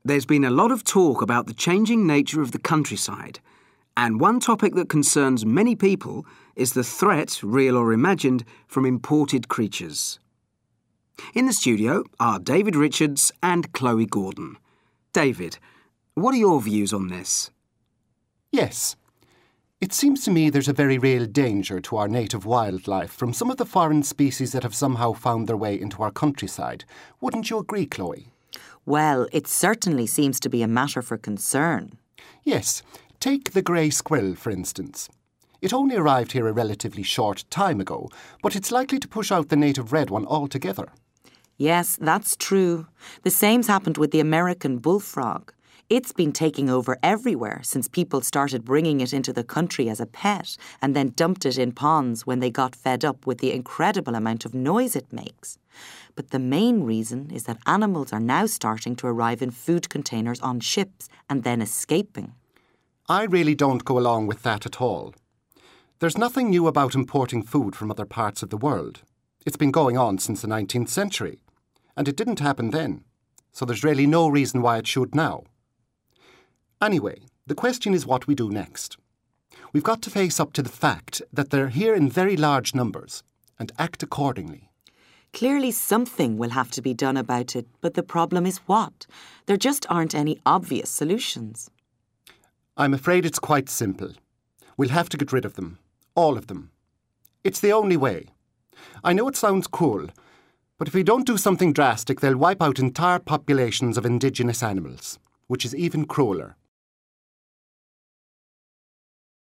There's been a lot of talk about the changing nature of the countryside, and one topic that concerns many people is the threat, real or imagined, from imported creatures. In the studio are David Richards and Chloe Gordon. David, what are your views on this? Yes. It seems to me there's a very real danger to our native wildlife from some of the foreign species that have somehow found their way into our countryside. Wouldn't you agree, Chloe? Well, it certainly seems to be a matter for concern. Yes. Take the grey squirrel, for instance. It only arrived here a relatively short time ago, but it's likely to push out the native red one altogether. Yes, that's true. The same's happened with the American bullfrog. It's been taking over everywhere since people started bringing it into the country as a pet and then dumped it in ponds when they got fed up with the incredible amount of noise it makes. But the main reason is that animals are now starting to arrive in food containers on ships and then escaping. I really don't go along with that at all. There's nothing new about importing food from other parts of the world. It's been going on since the 19th century, and it didn't happen then, so there's really no reason why it should now. Anyway, the question is what we do next. We've got to face up to the fact that they're here in very large numbers and act accordingly. Clearly something will have to be done about it, but the problem is what? There just aren't any obvious solutions. I'm afraid it's quite simple. We'll have to get rid of them. All of them. It's the only way. I know it sounds cruel, but if we don't do something drastic, they'll wipe out entire populations of indigenous animals, which is even crueler.